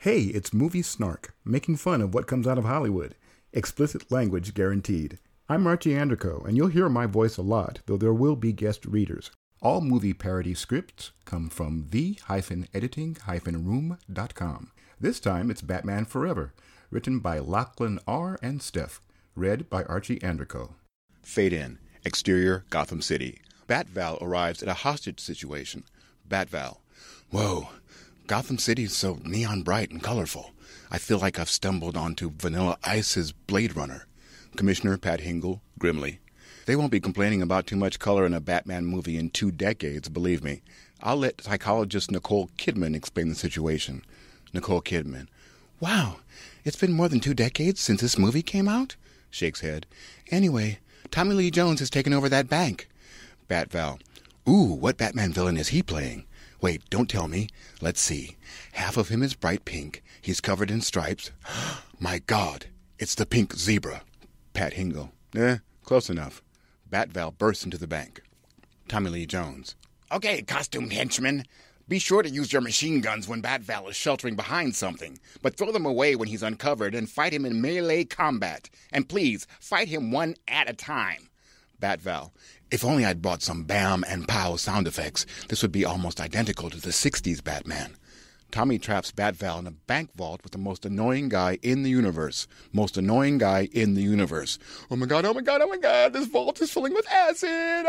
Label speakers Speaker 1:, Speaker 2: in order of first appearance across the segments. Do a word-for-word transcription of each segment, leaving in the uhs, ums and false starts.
Speaker 1: Hey, it's Movie Snark, making fun of what comes out of Hollywood. Explicit language guaranteed. I'm Archie Anderco, and you'll hear my voice a lot, though there will be guest readers. All movie parody scripts come from the editing room dot com. This time it's Batman Forever, written by Lachlan R. and Steph, read by Archie Anderco.
Speaker 2: Fade in. Exterior, Gotham City. Bat-Val arrives at a hostage situation. Bat-Val. Whoa. Gotham City is so neon bright and colorful. I feel like I've stumbled onto Vanilla Ice's Blade Runner. Commissioner Pat Hingle, grimly. They won't be complaining about too much color in a Batman movie in two decades, believe me. I'll let psychologist Nicole Kidman explain the situation. Nicole Kidman. Wow, it's been more than two decades since this movie came out? Shakes head. Anyway, Tommy Lee Jones has taken over that bank. Bat-Val. Ooh, what Batman villain is he playing? Wait, don't tell me. Let's see. Half of him is bright pink. He's covered in stripes. My God, it's the pink zebra. Pat Hingle. Eh, close enough. Bat-Val bursts into the bank. Tommy Lee Jones. Okay, costumed henchman. Be sure to use your machine guns when Bat-Val is sheltering behind something, but throw them away when he's uncovered and fight him in melee combat. And please, fight him one at a time. Bat-Val. If only I'd brought some bam and pow sound effects, this would be almost identical to the sixties Batman. Tommy traps Bat-Val in a bank vault with the most annoying guy in the universe. Most annoying guy in the universe. Oh my God, oh my God, oh my God, this vault is filling with acid!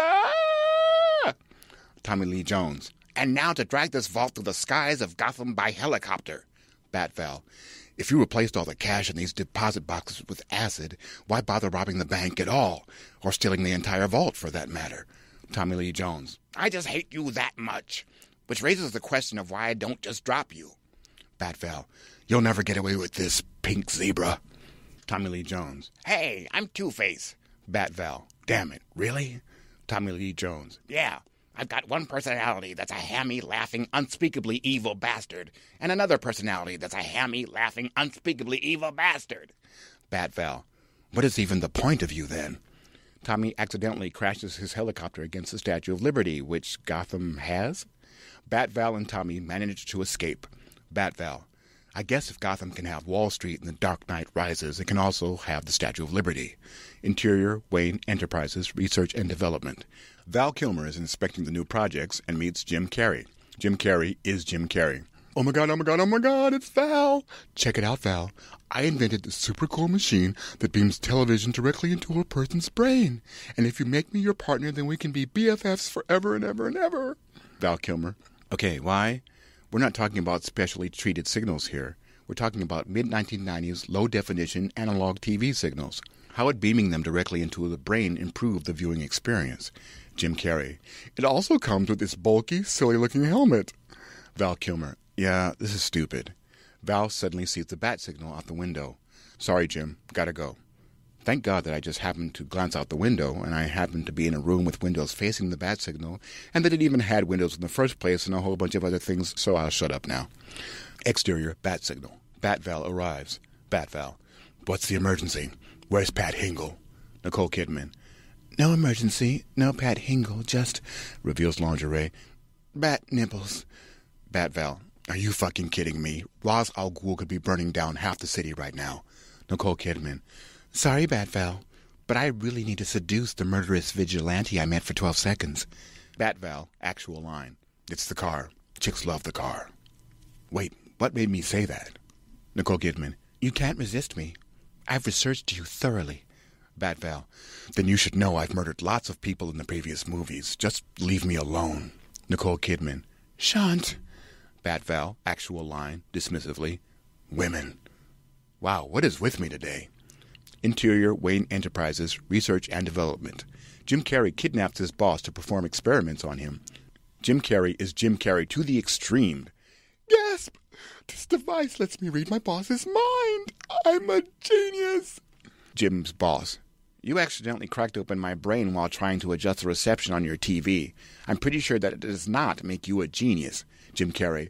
Speaker 2: Ah! Tommy Lee Jones. And now to drag this vault through the skies of Gotham by helicopter. Bat-Val. If you replaced all the cash in these deposit boxes with acid, why bother robbing the bank at all? Or stealing the entire vault, for that matter? Tommy Lee Jones. I just hate you that much. Which raises the question of why I don't just drop you. Bat-Val. You'll never get away with this, pink zebra. Tommy Lee Jones. Hey, I'm Two-Face. Bat-Val. Damn it, really? Tommy Lee Jones. Yeah. I've got one personality that's a hammy, laughing, unspeakably evil bastard, and another personality that's a hammy, laughing, unspeakably evil bastard. Bat-Val. What is even the point of you, then? Tommy accidentally crashes his helicopter against the Statue of Liberty, which Gotham has. Bat-Val and Tommy manage to escape. Bat-Val. I guess if Gotham can have Wall Street and the Dark Knight Rises, it can also have the Statue of Liberty. Interior, Wayne Enterprises, Research and Development. Val Kilmer is inspecting the new projects and meets Jim Carrey. Jim Carrey is Jim Carrey. Oh my God, oh my God, oh my God, it's Val! Check it out, Val. I invented this super cool machine that beams television directly into a person's brain. And if you make me your partner, then we can be B F Fs forever and ever and ever. Val Kilmer. Okay, why? We're not talking about specially treated signals here. We're talking about mid nineteen nineties low-definition analog T V signals. How would beaming them directly into the brain improve the viewing experience? Jim Carrey. It also comes with this bulky, silly-looking helmet. Val Kilmer. Yeah, this is stupid. Val suddenly sees the bat signal out the window. Sorry, Jim. Gotta go. Thank God that I just happened to glance out the window, and I happened to be in a room with windows facing the bat signal, and that it even had windows in the first place and a whole bunch of other things, so I'll shut up now. Exterior, bat signal. Bat-Val arrives. Bat-Val. What's the emergency? Where's Pat Hingle? Nicole Kidman. No emergency. No Pat Hingle. Just, reveals lingerie, bat nipples. Bat-Val. Are you fucking kidding me? Ra's al Ghul could be burning down half the city right now. Nicole Kidman. Sorry, Bat-Val, but I really need to seduce the murderous vigilante I met for twelve seconds. Bat-Val. Actual line. It's the car. Chicks love the car. Wait, what made me say that? Nicole Kidman. You can't resist me. I've researched you thoroughly. Bat-Val. Then you should know I've murdered lots of people in the previous movies. Just leave me alone. Nicole Kidman. Shan't. Bat-Val. Actual line. Dismissively. Women. Wow, what is with me today? Interior, Wayne Enterprises, Research and Development. Jim Carrey kidnaps his boss to perform experiments on him. Jim Carrey is Jim Carrey to the extreme. Gasp! This device lets me read my boss's mind. I'm a genius. Jim's boss. You accidentally cracked open my brain while trying to adjust the reception on your T V. I'm pretty sure that it does not make you a genius. Jim Carrey.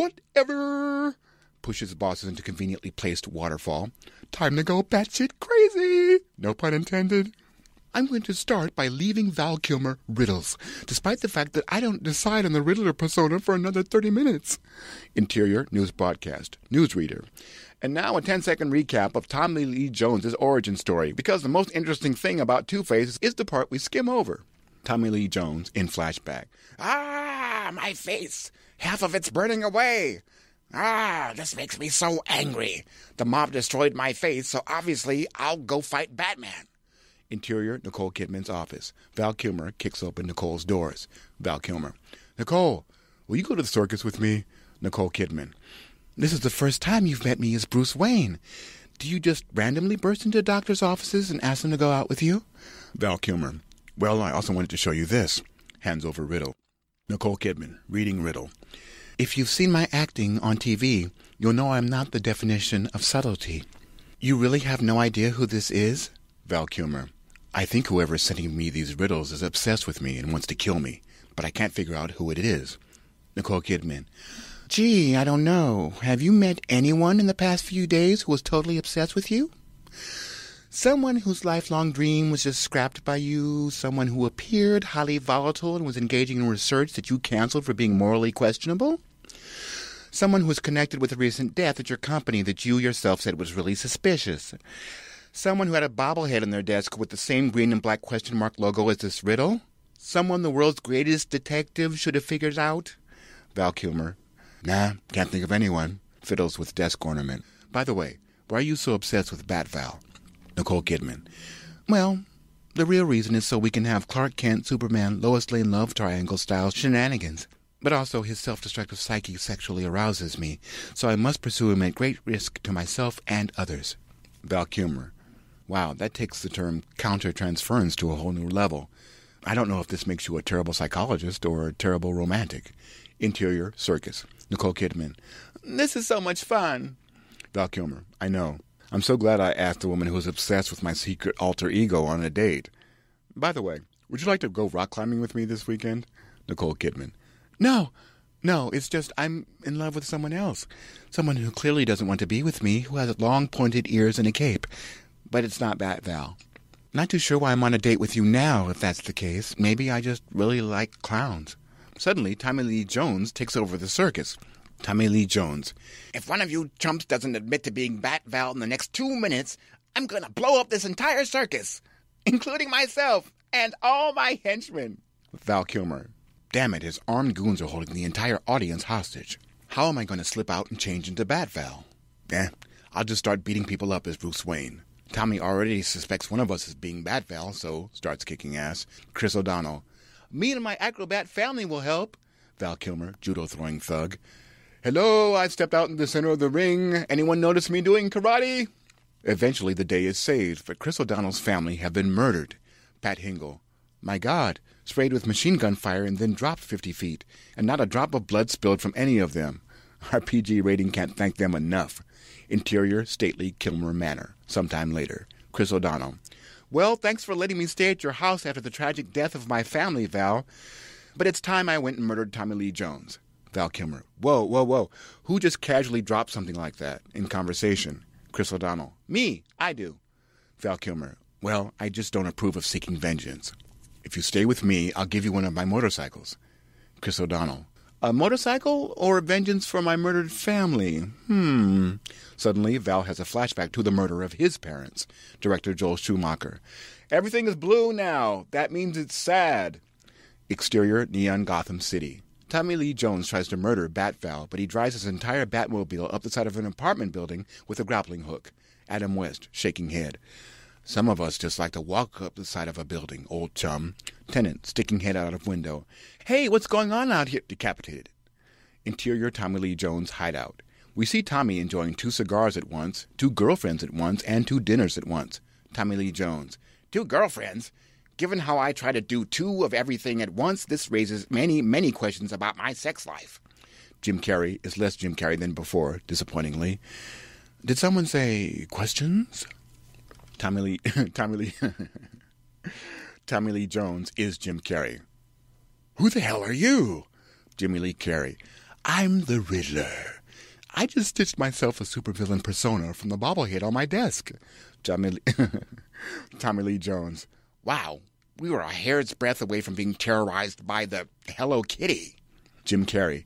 Speaker 2: Whatever. Pushes bosses into conveniently placed waterfall. Time to go batshit crazy. No pun intended. I'm going to start by leaving Val Kilmer riddles, despite the fact that I don't decide on the Riddler persona for another thirty minutes. Interior news broadcast. Newsreader. And now a ten-second recap of Tommy Lee Jones' origin story, because the most interesting thing about Two-Face is the part we skim over. Tommy Lee Jones in flashback. Ah, my face! Half of it's burning away! Ah, this makes me so angry. The mob destroyed my face, so obviously I'll go fight Batman. Interior, Nicole Kidman's office. Val Kilmer kicks open Nicole's doors. Val Kilmer. Nicole, will you go to the circus with me? Nicole Kidman. This is the first time you've met me as Bruce Wayne. Do you just randomly burst into doctors' offices and ask them to go out with you? Val Kilmer. Well, I also wanted to show you this. Hands over riddle. Nicole Kidman, reading riddle. If you've seen my acting on T V, you'll know I'm not the definition of subtlety. You really have no idea who this is? Val Kilmer. I think whoever's sending me these riddles is obsessed with me and wants to kill me, but I can't figure out who it is. Nicole Kidman. Gee, I don't know. Have you met anyone in the past few days who was totally obsessed with you? Someone whose lifelong dream was just scrapped by you, someone who appeared highly volatile and was engaging in research that you canceled for being morally questionable? Someone who was connected with a recent death at your company that you yourself said was really suspicious? Someone who had a bobblehead on their desk with the same green and black question mark logo as this riddle? Someone the world's greatest detective should have figured out? Val Kilmer. Nah, can't think of anyone. Fiddles with desk ornament. By the way, why are you so obsessed with Bat Val? Nicole Kidman. Well, the real reason is so we can have Clark Kent, Superman, Lois Lane love triangle style shenanigans. But also his self-destructive psyche sexually arouses me, so I must pursue him at great risk to myself and others. Val Kilmer. Wow, that takes the term counter-transference to a whole new level. I don't know if this makes you a terrible psychologist or a terrible romantic. Interior, circus. Nicole Kidman. This is so much fun. Val Kilmer. I know. I'm so glad I asked a woman who was obsessed with my secret alter ego on a date. By the way, would you like to go rock climbing with me this weekend? Nicole Kidman. No, no, it's just I'm in love with someone else. Someone who clearly doesn't want to be with me, who has long pointed ears and a cape. But it's not Bat Val. Not too sure why I'm on a date with you now, if that's the case. Maybe I just really like clowns. Suddenly, Tommy Lee Jones takes over the circus. Tommy Lee Jones. If one of you chumps doesn't admit to being Bat Val in the next two minutes, I'm going to blow up this entire circus, including myself and all my henchmen. Val Kilmer. Damn it, his armed goons are holding the entire audience hostage. How am I going to slip out and change into Bat Val? Eh, I'll just start beating people up as Bruce Wayne. Tommy already suspects one of us as being Bat Val, so starts kicking ass. Chris O'Donnell. Me and my acrobat family will help. Val Kilmer, judo-throwing thug. Hello, I've stepped out in the center of the ring. Anyone notice me doing karate? Eventually, the day is saved, but Chris O'Donnell's family have been murdered. Pat Hingle. My God, sprayed with machine gun fire and then dropped fifty feet, and not a drop of blood spilled from any of them. Our P G rating can't thank them enough. Interior, stately Kilmer Manor. Sometime later. Chris O'Donnell. Well, thanks for letting me stay at your house after the tragic death of my family, Val. But it's time I went and murdered Tommy Lee Jones. Val Kilmer. Whoa, whoa, whoa. Who just casually dropped something like that in conversation? Chris O'Donnell. Me. I do. Val Kilmer. Well, I just don't approve of seeking vengeance. If you stay with me, I'll give you one of my motorcycles. Chris O'Donnell. A motorcycle or vengeance for my murdered family? Hmm. Suddenly, Val has a flashback to the murder of his parents. Director Joel Schumacher. Everything is blue now. That means it's sad. Exterior, neon Gotham City. Tommy Lee Jones tries to murder Bat Val, but he drives his entire Batmobile up the side of an apartment building with a grappling hook. Adam West, shaking head. Some of us just like to walk up the side of a building, old chum. Tenant, sticking head out of window. Hey, what's going on out here? Decapitated. Interior Tommy Lee Jones hideout. We see Tommy enjoying two cigars at once, two girlfriends at once, and two dinners at once. Tommy Lee Jones. Two girlfriends? Given how I try to do two of everything at once, this raises many, many questions about my sex life. Jim Carrey is less Jim Carrey than before, disappointingly. Did someone say questions? Tommy Lee, Tommy Lee, Tommy Lee Jones is Jim Carrey. Who the hell are you? Jimmy Lee Carrey. I'm the Riddler. I just stitched myself a supervillain persona from the bobblehead on my desk. Tommy Lee, Tommy Lee Jones. Wow, we were a hair's breadth away from being terrorized by the Hello Kitty. Jim Carrey.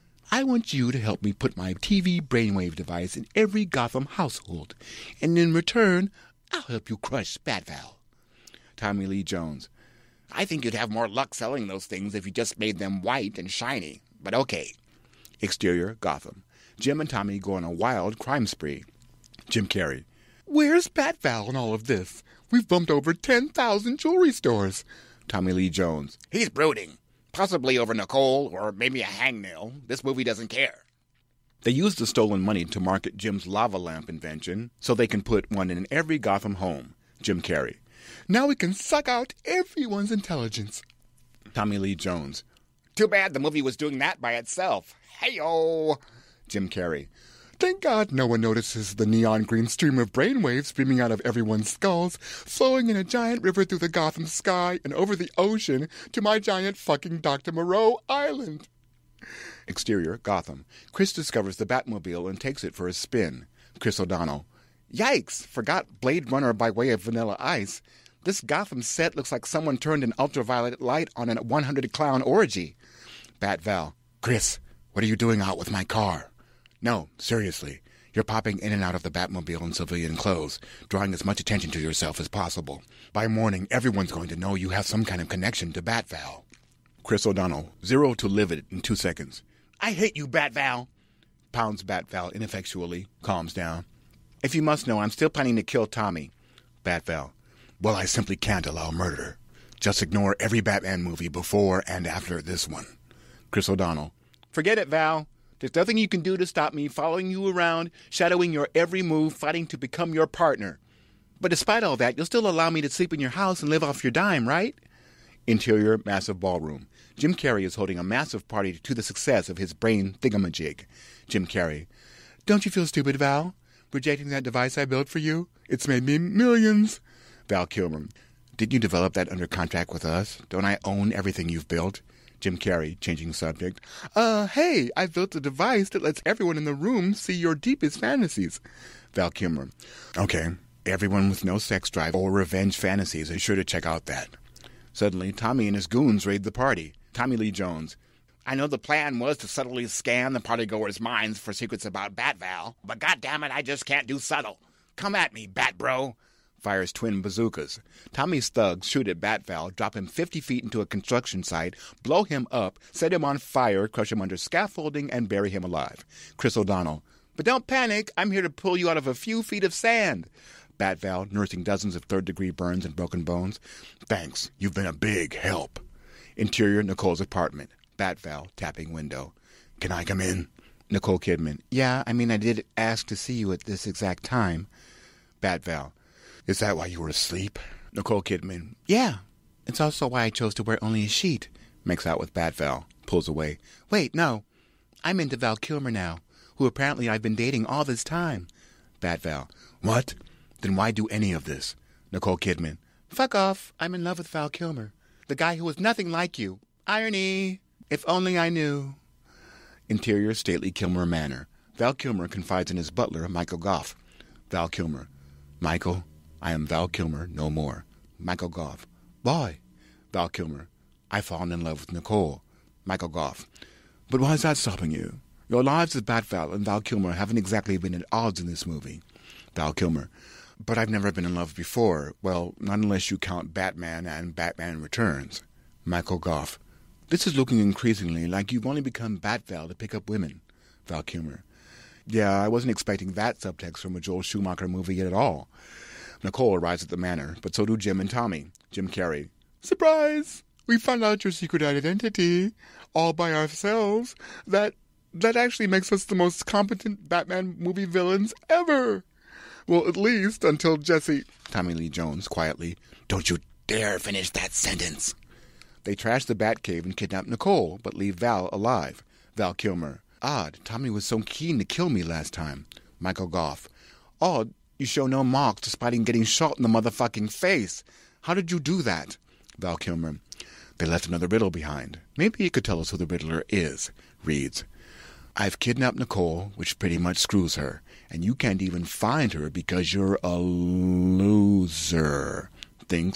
Speaker 2: I want you to help me put my T V brainwave device in every Gotham household, and in return, I'll help you crush Bat-Val. Tommy Lee Jones. I think you'd have more luck selling those things if you just made them white and shiny, but okay. Exterior, Gotham. Jim and Tommy go on a wild crime spree. Jim Carrey. Where's Bat-Val in all of this? We've bumped over ten thousand jewelry stores. Tommy Lee Jones. He's brooding. Possibly over Nicole or maybe a hangnail. This movie doesn't care. They use the stolen money to market Jim's lava lamp invention so they can put one in every Gotham home. Jim Carrey. Now we can suck out everyone's intelligence. Tommy Lee Jones. Too bad the movie was doing that by itself. Hey-o! Jim Carrey. Thank God no one notices the neon green stream of brainwaves streaming out of everyone's skulls, flowing in a giant river through the Gotham sky and over the ocean to my giant fucking Doctor Moreau Island. Exterior, Gotham. Chris discovers the Batmobile and takes it for a spin. Chris O'Donnell. Yikes! Forgot Blade Runner by way of Vanilla Ice. This Gotham set looks like someone turned an ultraviolet light on a one hundred clown orgy. Bat-Val. Chris, what are you doing out with my car? No, seriously. You're popping in and out of the Batmobile in civilian clothes, drawing as much attention to yourself as possible. By morning, everyone's going to know you have some kind of connection to Bat-Val. Chris O'Donnell. Zero to livid in two seconds. I hate you, Bat-Val. Pounds Bat-Val ineffectually. Calms down. If you must know, I'm still planning to kill Tommy. Bat-Val. Well, I simply can't allow murder. Just ignore every Batman movie before and after this one. Chris O'Donnell. Forget it, Val. There's nothing you can do to stop me following you around, shadowing your every move, fighting to become your partner. But despite all that, you'll still allow me to sleep in your house and live off your dime, right? Interior, massive ballroom. Jim Carrey is holding a massive party to the success of his brain thingamajig. Jim Carrey. Don't you feel stupid, Val? Rejecting that device I built for you? It's made me millions. Val Kilmer. Did you develop that under contract with us? Don't I own everything you've built? Jim Carrey, changing subject. Uh, hey, I built a device that lets everyone in the room see your deepest fantasies. Val Kilmer. Okay, everyone with no sex drive or revenge fantasies is sure to check out that. Suddenly, Tommy and his goons raid the party. Tommy Lee Jones. I know the plan was to subtly scan the partygoers' minds for secrets about Bat-Val, but goddammit, I just can't do subtle. Come at me, Bat-Bro. Fires twin bazookas. Tommy's thugs shoot at Bat-Val, drop him fifty feet into a construction site, blow him up, set him on fire, crush him under scaffolding, and bury him alive. Chris O'Donnell. But don't panic. I'm here to pull you out of a few feet of sand. Bat-Val, nursing dozens of third-degree burns and broken bones. Thanks. You've been a big help. Interior, Nicole's apartment. Bat-Val, tapping window. Can I come in? Nicole Kidman. Yeah, I mean, I did ask to see you at this exact time. Bat-Val. Is that why you were asleep? Nicole Kidman. Yeah. It's also why I chose to wear only a sheet. Makes out with Bat-Val. Pulls away. Wait, no. I'm into Val Kilmer now, who apparently I've been dating all this time. Bat-Val. What? Then why do any of this? Nicole Kidman. Fuck off. I'm in love with Val Kilmer. The guy who was nothing like you. Irony. If only I knew. Interior, stately Kilmer Manor. Val Kilmer confides in his butler, Michael Goff. Val Kilmer. Michael, I am Val Kilmer no more. Michael Goff. Boy. Val Kilmer. I've fallen in love with Nicole. Michael Goff. But why is that stopping you? Your lives as Bat-Val and Val Kilmer haven't exactly been at odds in this movie. Val Kilmer. But I've never been in love before. Well, not unless you count Batman and Batman Returns. Michael Goff. This is looking increasingly like you've only become Bat-Val to pick up women. Val Kilmer. Yeah, I wasn't expecting that subtext from a Joel Schumacher movie at all. Nicole arrives at the manor, but so do Jim and Tommy. Jim Carrey. Surprise! We found out your secret identity, all by ourselves. That that actually makes us the most competent Batman movie villains ever. Well, at least until Jesse... Tommy Lee Jones, quietly. Don't you dare finish that sentence. They trash the Batcave and kidnap Nicole, but leave Val alive. Val Kilmer. Odd, Tommy was so keen to kill me last time. Michael Goff. Odd, you show no marks despite him getting shot in the motherfucking face. How did you do that? Val Kilmer. They left another riddle behind. Maybe you could tell us who the riddler is. Reads. I've kidnapped Nicole, which pretty much screws her, and you can't even find her because you're a loser. Thinks.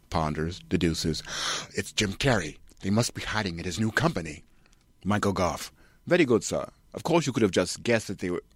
Speaker 2: ponders, deduces. It's Jim Carrey. They must be hiding at his new company. Michael Goff. Very good, sir. Of course you could have just guessed that they were...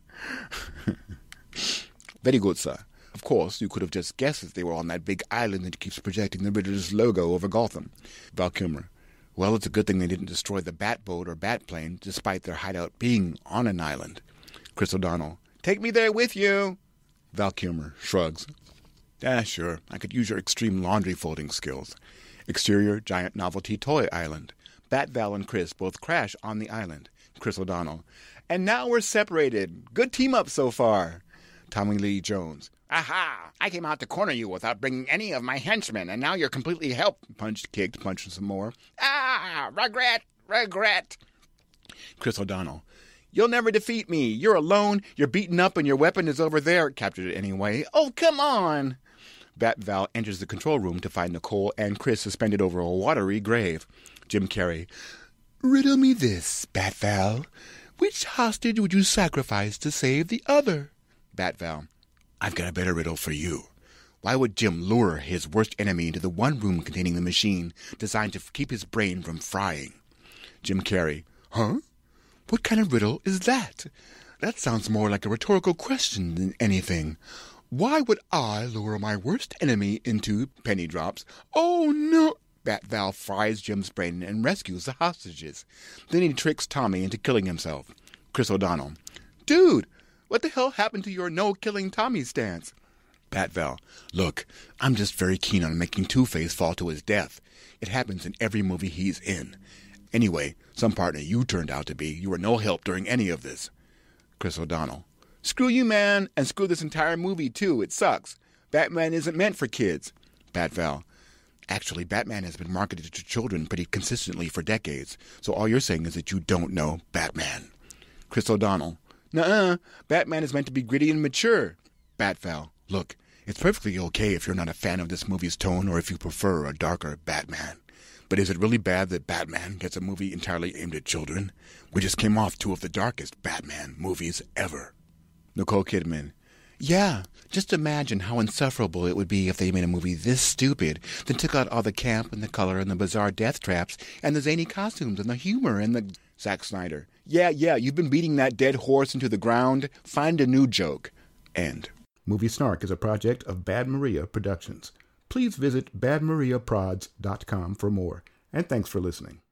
Speaker 2: Very good, sir. Of course you could have just guessed that they were on that big island that keeps projecting the Riddler's logo over Gotham. Val Kilmer. Well, it's a good thing they didn't destroy the Batboat or Batplane, despite their hideout being on an island. Chris O'Donnell. Take me there with you. Val Kilmer shrugs. Ah, sure. I could use your extreme laundry folding skills. Exterior, giant novelty toy island. Bat, Val, and Chris both crash on the island. Chris O'Donnell. And now we're separated. Good team up so far. Tommy Lee Jones. Aha! I came out to corner you without bringing any of my henchmen, and now you're completely helped. Punched, kicked, punched some more. Ah! Regret! Regret! Chris O'Donnell. You'll never defeat me. You're alone. You're beaten up, and your weapon is over there. Captured it anyway. Oh, come on! Bat Val enters the control room to find Nicole and Chris suspended over a watery grave. Jim Carrey. Riddle me this, Bat Val. Which hostage would you sacrifice to save the other? Bat Val. I've got a better riddle for you. Why would Jim lure his worst enemy into the one room containing the machine designed to keep his brain from frying? Jim Carrey. Huh? What kind of riddle is that? That sounds more like a rhetorical question than anything. Why would I lure my worst enemy into penny drops? Oh, no. Bat Val fries Jim's brain and rescues the hostages. Then he tricks Tommy into killing himself. Chris O'Donnell. Dude, what the hell happened to your no-killing Tommy stance? Bat Val. Look, I'm just very keen on making Two-Face fall to his death. It happens in every movie he's in. Anyway, some partner you turned out to be, you were no help during any of this. Chris O'Donnell. Screw you, man, and screw this entire movie, too. It sucks. Batman isn't meant for kids. Bat Val. Actually, Batman has been marketed to children pretty consistently for decades, so all you're saying is that you don't know Batman. Chris O'Donnell. Nuh-uh. Batman is meant to be gritty and mature. Bat Val. Look, it's perfectly okay if you're not a fan of this movie's tone or if you prefer a darker Batman. But is it really bad that Batman gets a movie entirely aimed at children? We just came off two of the darkest Batman movies ever. Nicole Kidman. Yeah, just imagine how insufferable it would be if they made a movie this stupid, then took out all the camp and the color and the bizarre death traps and the zany costumes and the humor and the... Zack Snyder. Yeah, yeah, you've been beating that dead horse into the ground. Find a new joke. End.
Speaker 1: Movie Snark is a project of Bad Maria Productions. Please visit bad maria prods dot com for more, and thanks for listening.